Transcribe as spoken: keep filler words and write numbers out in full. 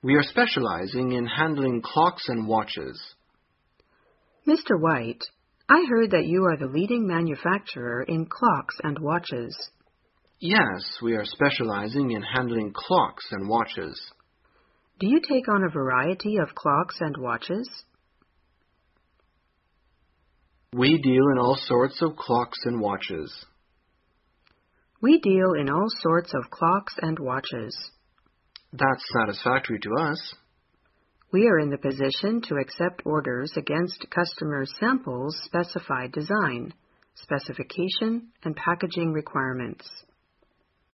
We are specializing in handling clocks and watches. Mister White, I heard that you are the leading manufacturer in clocks and watches. Yes, we are specializing in handling clocks and watches. Do you take on a variety of clocks and watches? We deal in all sorts of clocks and watches. We deal in all sorts of clocks and watches. That's satisfactory to us. We are in the position to accept orders against customer samples' specified design, specification, and packaging requirements.